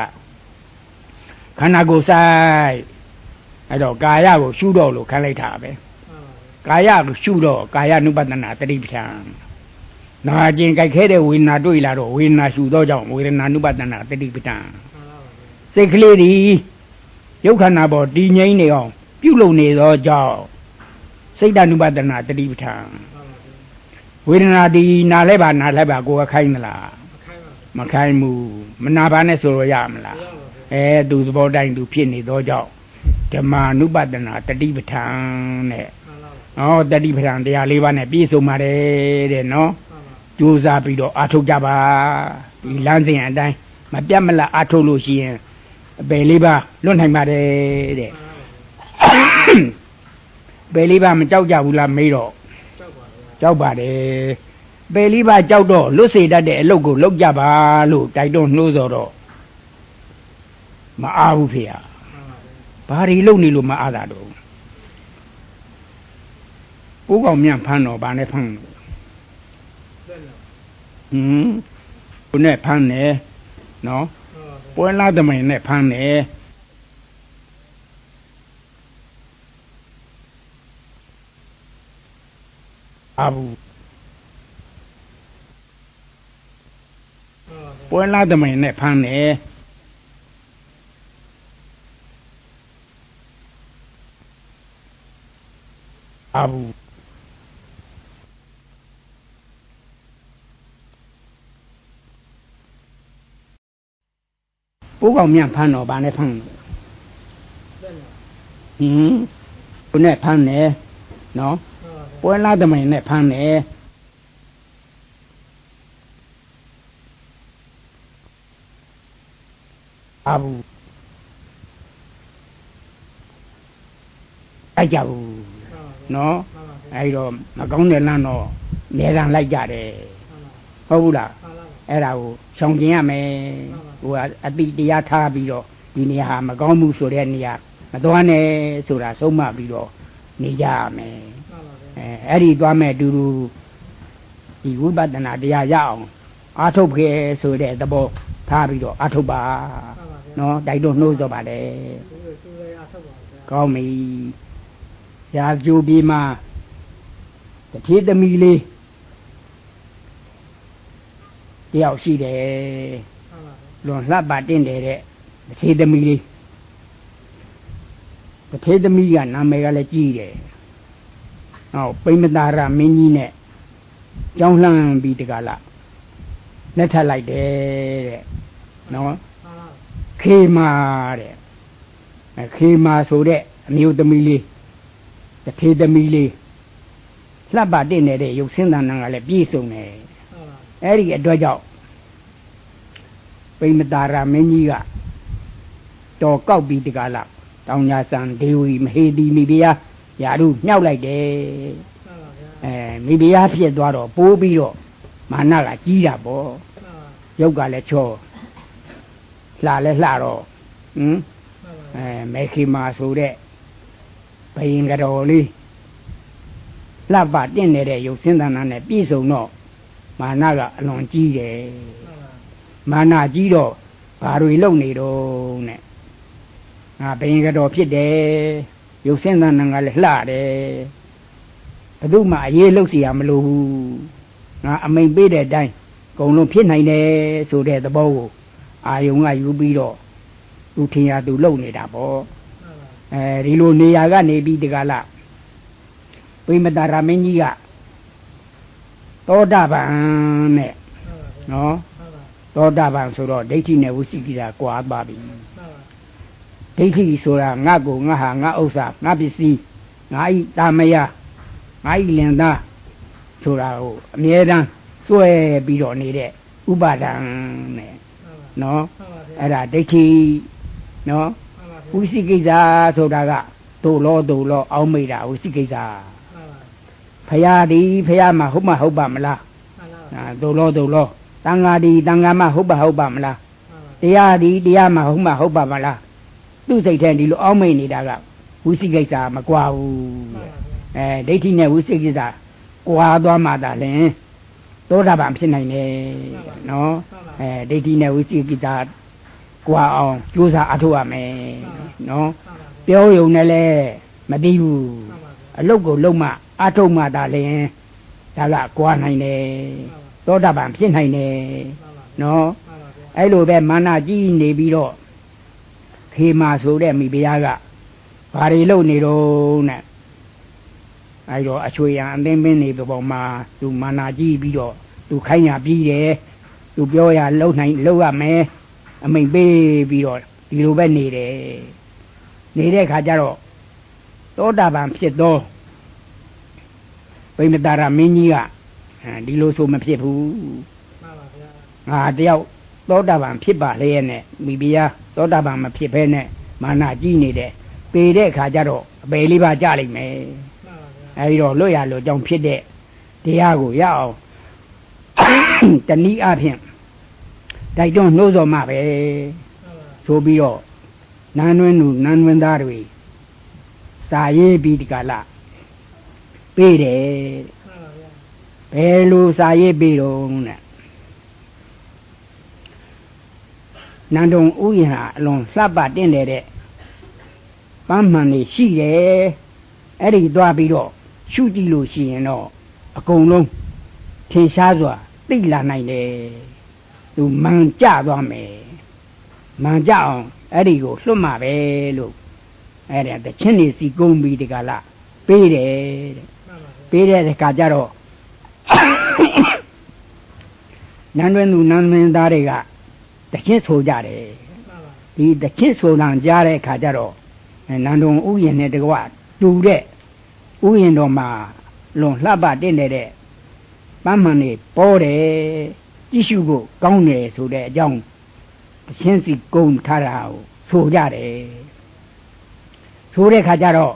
ခန္ဓာကိုယ်ဆိုင်အဲ့တော့ကာယကိုရှုတော့လို့ခန်းလိုက်တာပဲကာယကိုရှုတော့ကာယ ानु ပတ္တနာတတိပဋ္ဌာန်နာကျင်ကြိုက်ခဲတဲ့ဝေဒနာတွေ့လာတော့ဝေဒနာရှုသောကြောင့်ဝေဒနာ ानु ပတ္တနာတတိပဋ္ဌာန်စိတ်ကလေးဒီရုပ်ခန္ဓာပေါ်တည်ငြိမ်နေအောင်ပြုလုပ်နေသောကြောင့်စိတ်ဓာ ानु ပတ္တနာတတိပဋ္ဌာန်ဝေဒနာဒီနာလဲပါနာလဲပါကိုယ်ခိုင်းမလားမခိုင်းဘူးမနာပါနဲ့ဆိုတော့ရမလားအဲသူသဘောတိုင်းသူဖြစ်နေသောကြောင့်ဓမ္မာ ानु ပတ္တနာတတိပဋ္ဌာန်နဲ့ဩတတိပဋ္ဌာန်တရားလေးပါးနဲ့ပြည့်စုံပါတယ်တဲ့နော်ကြိုးစားပြီးတော့အာထုတ်ကြပါဒီလမ်းစဉ်အတိုင်းမပြတ်မလတ်အာထုတ်လို့ရှိရင်အပယ်လေးပါးလွတ်နိုင်ပါတယ်တဲ့ပယ်လေးပါးမကြောက်ကြဘူးလားမေးတော့ကြောက်ပါတယ်ပယ်လေးပါးကြောက်တော့လွတ်စေတတ်တဲ့အလုပ်ကိုလုပ်ကြပါလို့တိုက်တွန်းနှိုးဆော်တော့မအားဘူးဖေဟာဟဘာတွေလုပ်နေလို့မအားတာတော့ကိုကောင်မြန်ဖမ်းတော့ဘာနဲ့ဖမ်းလို့ဟွန်းကိုနဲ့ဖမ်းတယ်နော်ပွဲလာသမိုင်နဲ့ဖမ်းတယ်အဘူးပွဲလာသမိုင်နဲ့ဖမ်းတယ်အဘူးကိုကောင်မြန်ဖမ်းတော့ဘာနဲ့ဖမ်းလို့ဟွန်းကိုနဲ့ဖမ်းတယ်နော်ပွဲလာသမိုင်နဲ့ဖမ်းတယ်အဘူးလိုက်ကြဘူးနော်အဲဒီတော့မကောင်းတဲ့လမ်းတော့နေရန်လိုက်ကြတယ်ဟုတ်ဘူးလားအဲ့ဒါကိုရှောင်ကျင်ရမယ်ဟိုကအတိတရားထားပြီးတော့ဒီနေရာဟာမကောင်းဘူးဆိုတဲ့နေရာမသွားနဲ့ဆိုတာဆုံးမပြီးတော့နေကြရမယ်အဲအဲ့ဒီသွားမဲ့အတူတူဒီဝိပဿနာတရားရအောင်အားထုတ်ခဲ့ဆိုတဲ့သဘောထားပြီးတော့အားထုတ်ပါနော်တိုက်တော့နှိုးစောပါလေကောင်းပြီရာဇိုပြီးမှတတိသမီးလေးတယောက်ရှိတယ်လွန်လှပတင်တယ်တဲ့တတိသမီးလေးတတိသမီးကနာမည်ကလည်းကြီးတယ်ဟောပိမတာရမင်းကြီးနဲ့ကြောင်းလှမ်းပြီးတကလားလက်ထပ်လိုက်တယ်တဲ့နော်ခေမာတဲ့ခေမာဆိုတဲ့အမျိုးသမီးလေးတထေသမီးလေးလှပတင်နေတဲ့ရုပ်ဆင်းသဏ္ဍာန်ကလည်းပြည့်စုံတယ်အဲ့ဒီအတွက်ကြောင့်ပိမတာရမင်းကြီးကတော်ကောက်ပြီးတကလားတောင်ညာဆန်ဒေဝီမဟေတိမိဖုရားယာတို့ညှောက်လိုက်တယ်အဲမိဖုရားဖြစ်သွားတော့ပိုးပြီးတော့မာနကကြီးတာပေါ့ရုပ်ကလည်းချောလှလည်းလှတော့ဟင်အဲမေခိမာဆိုတဲ့ဘယင်ကတော်လေးလှပတင့်နေတဲ့ရုပ်စင်းသဏ္ဍာန်နဲ့ပြည့်စုံတော့မာနကအလွန်ကြီးတယ်မာနကြီးတော့ဘာတွေလုပ်နေတော့နဲ့ငါဘယင်ကတော်ဖြစ်တယ်ရုပ်စင်းသဏ္ဍာန်ကလည်းလှတယ်ဘယ်သူမှအရေးလုပ်เสียမလို့ဘူးငါအမိန်ပေးတဲ့အတိုင်းအကုန်လုံးဖြစ်နိုင်တယ်ဆိုတဲ့သဘောကိုအာယုံကယူပြီးတော့သူထင်ရသူလုပ်နေတာပေါ့အဲဒီလိုနေရာကနေပြီးတကလားပိမတာရမင်းကြီးကသောတာပန်နဲ့နော်သောတာပန်ဆိုတော့ဒိဋ္ဌိနဲ့ဝိသိကိစ္စကွာသွားပြီဒိဋ္ဌိဆိုတာငါ့ကိုငါဟာငါဥစ္စာငါပစ္စည်းငါဤတာမယငါဤလင်သားဆိုတာကိုအမြဲတမ်းစွဲပြီးတော့နေတဲ့ဥပါဒံနဲ့နော်အဲ့ဒါဒိဋ္ဌိနော်ဝိသိကိစ္စဆိုတာကဒုလောဒုလောအောင်းမိတာဝိသိကိစ္စဖရာဒီဖရာမှာဟုတ်မဟုတ်ပါမလားအာဒုလောဒုလောတန်ဃာဒီတန်ဃာမှာဟုတ်ပါဟုတ်ပါမလားတရားဒီတရားမှာဟုတ်မဟုတ်ပါမလားသူ့စိတ်ထဲဒီလိုအောင်းမိနေတာကဝိသိကိစ္စမကွာဘူးအဲဒိဋ္ဌိနဲ့ဝိသိကိစ္စကွာသွားမှသာလင်သောတာပန်ဖြစ်နိုင်တယ်နော်အဲဒိဋ္ဌိနဲ့ဝိသိကိစ္စကွာအောင်ကြိုးစားအထောက်ရမယ်နော်ပြောရုံနဲ့လည်းမသိဘူးအလုတ်ကိုလုံးမှအထုတ်မှသာလင်ဒါကကွာနိုင်တယ်သောတာပန်ဖြစ်နိုင်တယ်နော်အဲ့လိုပဲမာနကြီးနေပြီးတော့ခေမာဆိုတဲ့မိဖုရားကဘာတွေလုပ်နေတော့နဲ့အဲ့တော့အချွေရန်အသိမင်းနေပေါ်မှာသူမာနကြီးပြီးတော့သူခိုင်းရပြီးတယ်သူပြောရလှုပ်နိုင်လှုပ်ရမယ်အမိန်ပေးပြီးတော့ဒီလိုပဲနေတယ်နေတဲ့ခါကျတော့သောတာပန်ဖြစ်တော့ဗိမတာရမင်းကြီးကဒီလိုဆိုမဖြစ်ဘူးမှန်ပါဗျာငါတယောက်သောတာပန်ဖြစ်ပါလေနဲ့မိဖုရားသောတာပန်မဖြစ်ဘဲနဲ့မာနကြီးနေတယ်ပေတဲ့ခါကျတော့အပေလေးပါကြလိမ့်မယ်မှန်ပါဗျာအဲဒီတော့လွတ်ရလို့ကြောင့်ဖြစ်တဲ့တရားကိုရအောင်တနည်းအားဖြင့်တိုက်တွန်းနှိုးဆော်မှပဲဆိုပြီးတော့နန်းတွင်သူနန်းတွင်သားတွေစာရေးပြီးဒီကလာပေးတယ်ဘယ်လိုစာရေးပြီးတော့နဲ့နန်းတော်ဥယျာဉ်အလွန်လှပတင့်တယ်တဲ့ပန်းမှန်နေရှိတယ်အဲ့ဒီသွားပြီးတော့ရှုကြည့်လို့ရှိရင်တော့အကုန်လုံးထင်ရှားစွာသိလာနိုင်တယ်သူမှန်ကြသွားမယ်မှန်ကြအောင်အဲ့ဒီကိုလွတ်မှာပဲလို့အဲ့ဒါတချင်းနေစီကုန်းပြီးဒီကလာပေးတယ်တဲ့ပေးတဲ့အခါကျတော့နန်းတွင်သူနန်းမင်းသားတွေကတချင်းဆိုကြတယ်ဒီတချင်းဆိုတန်ကြားတဲ့အခါကျတော့နန်းတော်ဥယျာဉ်နဲ့တကွတူတဲ့ဥယျာဉ်တော်မှာလွန်လှပတင့်တဲ့ပန်းမှန်နေပေါ်တယ်ကြည့်ရှုဖို့ကောင်းတယ်ဆိုတဲ့အကြောင်းတချင်းစီကုန်းထားတာကိုဆိုကြတယ်ဆိုတဲ့အခါကျတော့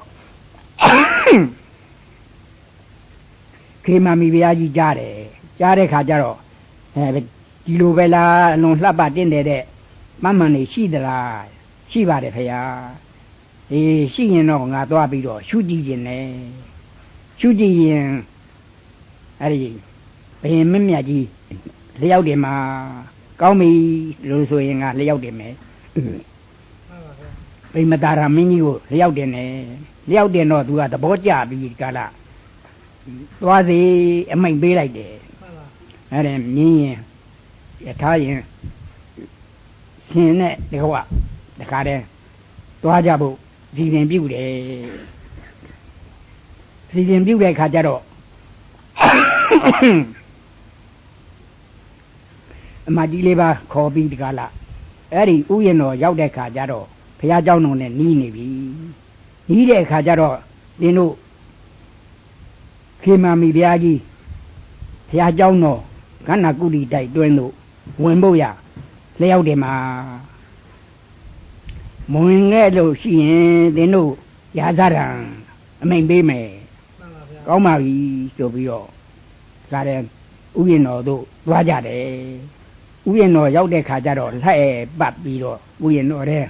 ခေမာမီဘုရားကြီးကြားတယ်ကြားတဲ့အခါကျတော့အဲဒီလိုပဲလားအလွန်လှပတင့်တယ်တဲ့ပန်းမှန်နေရှိသလားရှိပါတယ်ဖေဟာအေးရှိရင်တော့ငါသွားပြီးတော့ရှုကြည့်ခြင်းနဲ့ရှုကြည့်ရင်အဲ့ဒီဘယင်မမြတ်ကြီးလျှောက်တယ်မှာကောင်းပြီလို့ဆိုရင်ငါလျှောက်တယ်မယ်ဗိမတာရမင်းကြီးကိုလျှောက်တယ်နဲ့လျှောက်တယ်တော့သူကသဘောကျပြီးကလာသွားစီအမိန်ပေးလိုက်တယ်အဲ့ဒါမြင်းရင်ယထာရင်ရှင်နဲ့တကွတခါတည်းသွားကြဖို့စီရင်ပြုတယ်စီရင်ပြုတဲ့အခါကျတော့အမကြီးလေးပါခေါ်ပြီးတကားလားအဲ့ဒီဥယျာဉ်တော်ရောက်တဲ့အခါကျတော့ဘုရားเจ้าတော်နဲ့နီးနေပြီနီးတဲ့အခါကျတော့သင်တို့ခေမာမီဘုရားကြီးဘုရားเจ้าတော်ကဏ္ဍကုတိတိုက်တွင်းတို့ဝင်ဖို့ရလျှောက်တယ်မှာမဝင်ခဲ့လို့ရှိရင်သင်တို့ရာဇရံအမိန်ပေးမယ်ကောင်းပါပြီဆိုပြီးတော့ဒါလည်းဥယျာဉ်တော်တို့သွားကြတယ်ဥယျာဉ်တော်ရောက်တဲ့ခါကျတော့လှဲ့ပတ်ပြီးတော့ဥယျာဉ်တော်တဲ့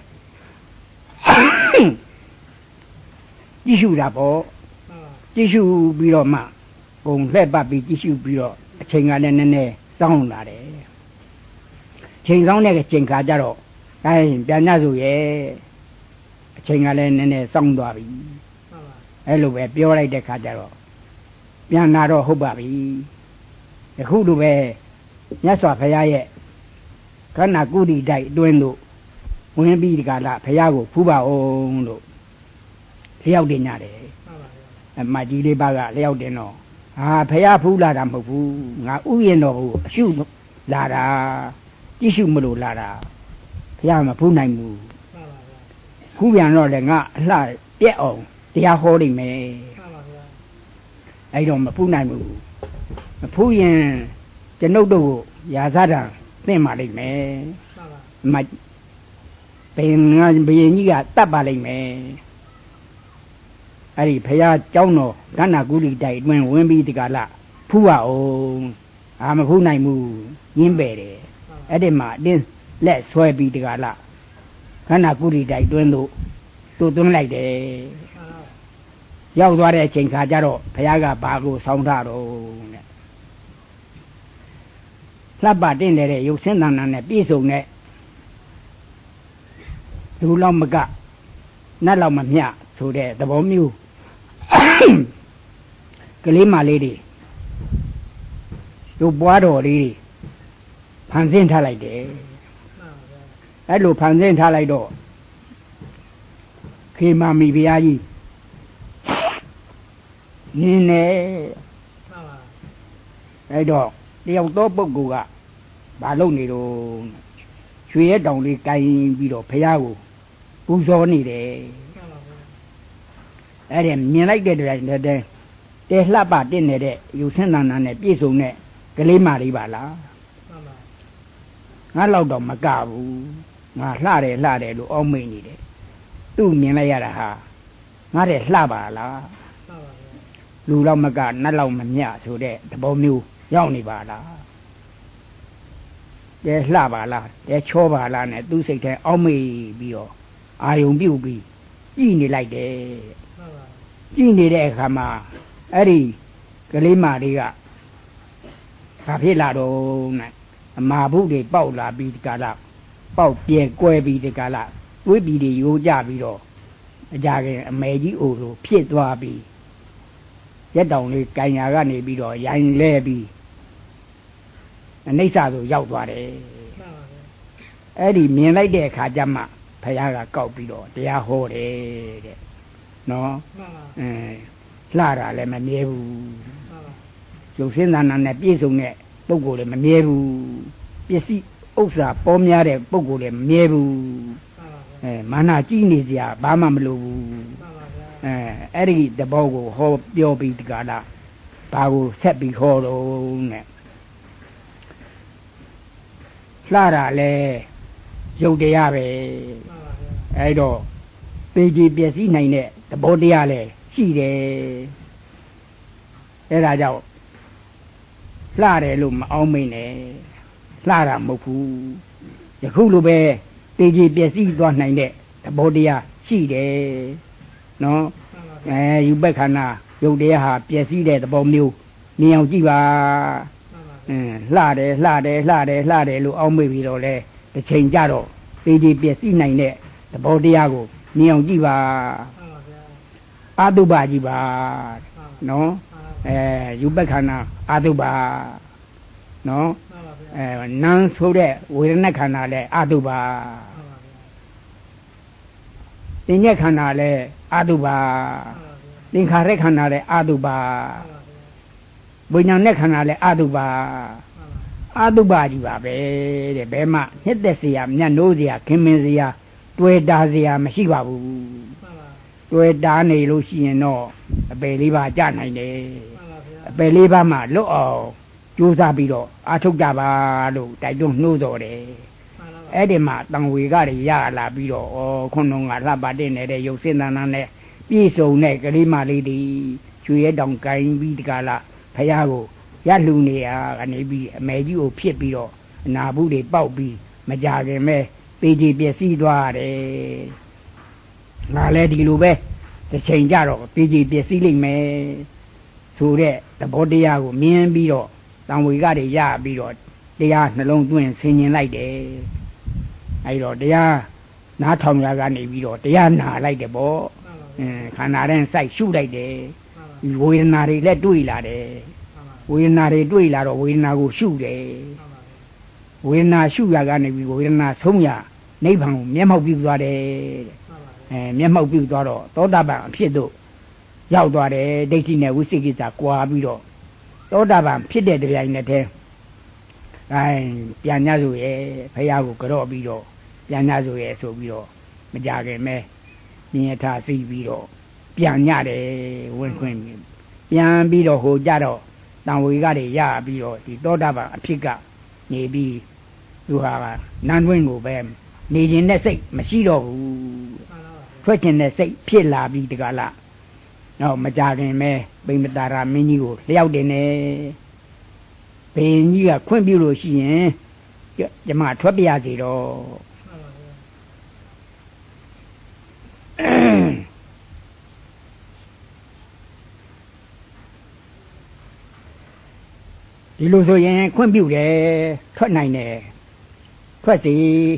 ကြည့်ရှုတာပေါ့ကြည့်ရှုပြီးတော့မှကုံလှဲ့ပတ်ပြီးကြည့်ရှုပြီးတော့အချိန်ကလည်းနည်းနည်းစောင်းလာတယ်ချိန်စောင်းတဲ့ချိန်ခါကျတော့အဲပြန်ညဆိုရဲ့အချိန်ကလည်းနည်းနည်းစောင်းသွားပြီအဲ့လိုပဲပြောလိုက်တဲ့ခါကျတော့ပြန်လာတော့ဟုတ်ပါပြီအခုလိုပဲမြတ်စွာဘုရားရဲ့ခန္ဓာကုတိတိုက်အတွင်းတို့ဝင်ပြီးဒီကလာဘုရားကိုဖူးပါအောင်လို့လျှောက်တင်ကြတယ်အမကြီးလေးပါကလျှောက်တင်တော့ဟာဘုရားဖူးလာတာမဟုတ်ဘူးငါဥယျာဉ်တော်ကိုအရှုလာတာကြည့်ရှုမလို့လာတာဘုရားမဖူးနိုင်ဘူးဖူးပြန်တော့လည်းငါအလှပြက်အောင်တရားဟောလိမ့်မယ်အဲ့တော့မဖူးနိုင်ဘူးမဖူးရင်ကျွန်ုပ်တို့ကိုရာဇဒံသိမှလိမ့်မယ်မဘယ်ငါဘယင်ကြီးကတတ်ပါလိမ့်မယ်အဲ့ဒီဘုရားเจ้าတော်ကဏ္ဍကုလိတိုက်အတွင်းဝင်ပြီးဒီကလာဖူးရအောင်အာမဖူးနိုင်ဘူးညင်းပယ်တယ်အဲ့ဒီမှာအတင်းလက်ဆွဲပြီးဒီကလာကဏ္ဍကုလိတိုက်အတွင်းတို့တို့သွင်းလိုက်တယ်ရောက်သွားတဲ့အချိန်ခါကျတော့ဘုရားကဘာကိုဆောင်းထားတော့တဲ့လှပတင့်တဲ့ရုပ်ဆင်းသဏ္ဍာန်နဲ့ပြည့်စုံတဲ့လူလောက်မကနတ်လောက်မမျှဆိုတဲ့သဘောမျိုးကလေးမလေးတွေတို့ပွားတော်လေးဖန်ဆင်းထားလိုက်တယ်အဲ့လိုဖန်ဆင်းထားလိုက်တော့ခေမာမီဘုရားကြီးနင်းနေအဲ့တော့တယောက်သောပုဂ္ဂိုလ်ကဘာလုပ်နေတော့ရွှေရဲတောင်လေးကိုင်ပြီးတော့ဘုရားကိုပူဇော်နေတယ်အဲ့ဒါမြင်လိုက်တဲ့တည်းတည်းတဲလှပတင့်နေတဲ့ယူဆင်းသဏ္ဍာန်နဲ့ပြည့်စုံတဲ့ကလေးမလေးပါလားငါလောက်တော့မကဘူးငါလှတယ်လှတယ်လို့အောက်မိတ်နေတယ်သူ့မြင်လိုက်ရတာဟာငါတဲ့လှပါလားလူလောက်မကနတ်လောက်မမျှဆိုတဲ့သဘောမျိုးရောက်နေပါလားတဲလှပါလားတဲချောပါလားနဲ့သူ့စိတ်ထဲအောက်မိတ်ပြီးတော့အာယုံပြုတ်ပြီးကြည်နေလိုက်တယ်ကြည်နေတဲ့အခါမှာအဲ့ဒီကလေးမလေးကဘာဖြစ်လာတော့နဲ့အမာဘုတွေပေါက်လာပြီးဒီကလာပေါက်ပြဲကွဲပြီးဒီကလာတွေးပြီးတွေရိုးကြပြီးတော့အကြခင်အမေကြီးအိုလိုဖြစ်သွားပြီးရက်တောင်လေးကင်ညာကနေပြီးတော့ရိုင်းလဲပြီးအနိစ္စဆိုရောက်သွားတယ်အဲ့ဒီမြင်လိုက်တဲ့အခါကျမှဘုရားကကောက်ပြီးတော့တရားဟောတယ်တဲ့နော်အင်းလှတာလည်းမမြဲဘူးရုပ်စင်းသဏ္ဍာန်နဲ့ပြည့်စုံတဲ့ပုဂ္ဂိုလ်လည်းမမြဲဘူးပစ္စည်းဥစ္စာပေါများတဲ့ပုဂ္ဂိုလ်လည်းမမြဲဘူးအဲမာနကြီးနေကြဘာမှမလိုဘူးအဲအဲ့ဒီတဘောကိုဟောပြောပြီးဒီကလာဘာကိုဆက်ပြီးဟောတော့နဲ့လှတာလဲရုပ်တရားပဲအဲ့တော့ပေကြီးပျက်စီးနိုင်တဲ့သဘောတရားလဲရှိတယ်အဲ့ဒါကြောင့်လှတယ်လို့မအောင်မိနဲ့လှတာမဟုတ်ဘူးယခုလိုပဲပေကြီးပျက်စီးသွားနိုင်တဲ့သဘောတရားရှိတယ်နော်အဲယူပက္ခဏရုပ်တရားဟာပျက်စီးတဲ့သဘောမျိုးမြင်အောင်ကြည့်ပါအင်းလှတယ်လှတယ်လှတယ်လှတယ်လို့အောက်မေ့ပြီးတော့လဲတစ်ချိန်ကြတော့ပေကြီးပျက်စီးနိုင်တဲ့သဘောတရားကိုမြင်အောင်ကြည့်ပါအာတုပကြည့်ပါနော်အဲယူပက္ခဏအာတုပနော်အဲနန်းဆိုတဲ့ဝေဒနာခန္ဓာလဲအာတုပသင်္ညက်ခန္ဓာလဲအာတုပသင်္ခါရခန္ဓာလဲအာတုပဝိညာဉ်နဲ့ခန္ဓာလဲအာတုပအာတုပကြီးပါပဲတဲ့ဘယ်မှနှစ်သက်စရာမြတ်နိုးစရာခင်မင်စရာတွေ့တာစရာမရှိပါဘူးတွေ့တာနေလို့ရှိရင်တော့အပယ်လေးပါးကြနိုင်တယ်အပယ်လေးပါးမှလွတ်အောင်ကြိုးစားပြီးတော့အာထုတ်ကြပါလို့တိုက်တွန်းနှိုးတော်တယ်အဲ့ဒီမှာတန်ဝေကတွေရလာပြီးတော့ဩခွန်းတော်ကလှပတဲ့နေတဲ့ရုပ်စင်သဏ္ဍာန်နဲ့ပြည့်စုံတဲ့ကလေးမလေးတွေကျွေးရတောင်ကိုင်းပြီးဒီကလာဖះကိုရလှူနေရကနေပြီးအမေကြီးကိုဖြစ်ပြီးတော့အနာဘူးတွေပေါက်ပြီးမကြခင်ပဲပေကြီးပျက်စီးသွားတယ်ငါလည်းဒီလိုပဲတစ်ချိန်ကြတော့ပေကြီးပျက်စီးလိမ့်မယ်ဆိုတဲ့သဘောတရားကိုမြင်ပြီးတော့တံဝေကတွေရပြီးတော့တရားနှလုံးသွင်းဆင်ញင်လိုက်တယ်အဲဒီတော့တရားနားထောင်ရကနေပြီးတော့တရားနာလိုက်တယ်ပေါ့အင်းခန္ဓာတိုင်းစိုက်ရှုလိုက်တယ်ဝေဒနာတွေလည်းတွေ့လာတယ်ဝေဒနာတွေတွေ့လာတော့ဝေဒနာကိုရှုတယ်ဝေဒနာရှုရကနေပြီးဝေဒနာဆုံးရနိဗ္ဗာန်ကိုမျက်မှောက်ပြုသွားတယ်အဲမျက်မှောက်ပြုသွားတော့သောတာပန်အဖြစ်သို့ရောက်သွားတယ်ဒိဋ္ဌိနဲ့ဝိသိကိစ္စကွာပြီးတော့သောတာပန်ဖြစ်တဲ့တရားနဲ့တည်းအဲပြန်ညဆိုရဲဖះကိုကြော့ပြီးတော့ပြန်ညဆိုရဲဆိုပြီးတော့မကြခင်မဲမြင်ထသိပြီးတော့ပြန်ညတယ်ဝင်ခွင့်ပြန်ပြီးတော့ဟိုကြတော့တံဝေကတွေရပြီးတော့ဒီသောတာပန်အဖြစ်ကနေပြီးသူဟာနန်းတွင်းကိုပဲနေခြင်းနဲ့စိတ်မရှိတော့ဘူးထွက်ခြင်းနဲ့စိတ်ဖြစ်လာပြီးတကလားတော့မကြခင်ပဲပိမတာရာမင်းကြီးကိုလျှောက်တယ်နဲ့ဘိန်းကြီးကခွင့်ပြုလို့ရှိရင်ကျမထွက်ပြရစီတော့ဒီလိုဆိုရင်ခွင့်ပြုတယ်ထွက်နိုင်တယ်ထွက်စီ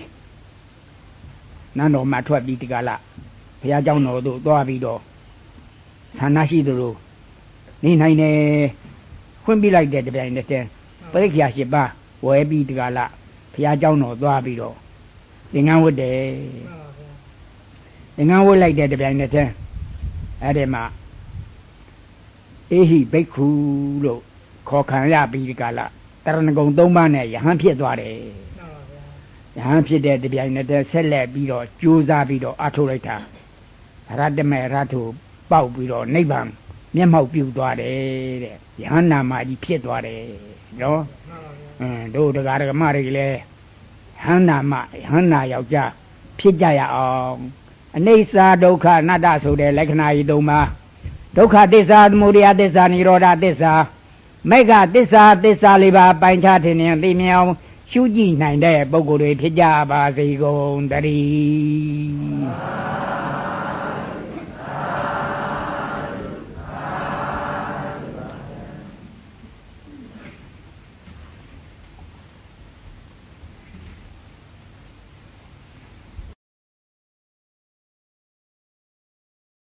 နန်းတော်မှာထွက်ပြီးဒီကလာဘုရားကျောင်းတော်သို့သွားပြီးတော့ဆန္ဒရှိသလိုနေနိုင်တယ်ခွင့်ပြုလိုက်တဲ့တပြိုင်တည်းပရိက္ခယာရှိပါဝဲပြီးဒီကလာဘုရားကျောင်းတော်သွားပြီးတော့သင်္ကန်းဝတ်တယ်သင်္ကန်းဝတ်လိုက်တဲ့တပြိုင်တည်းအဲ့ဒီမှာအေဟိဘိက္ခုလို့ခေါ်ခံရပြီးဒီကလာတရဏဂုံသုံးပါးနဲ့ယဟန်ဖြစ်သွားတယ်ယဟန်ဖြစ်တဲ့တပြိုင်တည်းဆက်လက်ပြီးတော့ကြိုးစားပြီးတော့အထုတ်လိုက်တာရတ္တမေရထုပေါက်ပြီးတော့နိဗ္ဗာန်မျက်မှောက်ပြုသွားတယ်တဲ့ယဟန်နာမကြီးဖြစ်သွားတယ်နော်အင်းတို့တရားဓမ္မတွေလည်းဟန္နာမဟန္နာယောက်ျားဖြစ်ကြရအောင်အနိစ္စဒုက္ခအနတ္တဆိုတဲ့လက္ခဏာကြီးသုံးပါးဒုက္ခသစ္စာသမုဒယသစ္စာနိရောဓသစ္စာမေဃသစ္စာသစ္စာလေးပါးပိုင်ခြားထင်ရင်သိမြင်အောင်ရှုကြည့်နိုင်တဲ့ပုဂ္ဂိုလ်တွေဖြစ်ကြပါစေကုန်တည်း